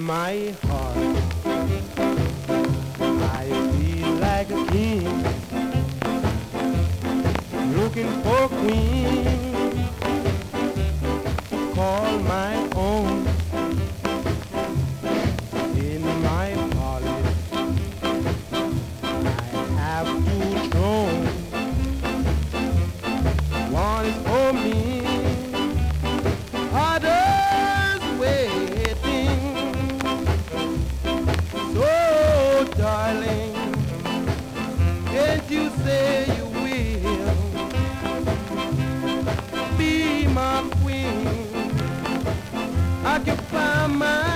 my heart, I feel like a king, looking for a queen, call my own. In my wallet, I have two thrones. One is for me, others waiting. So, darling, can't you say you will be my queen? Occupy my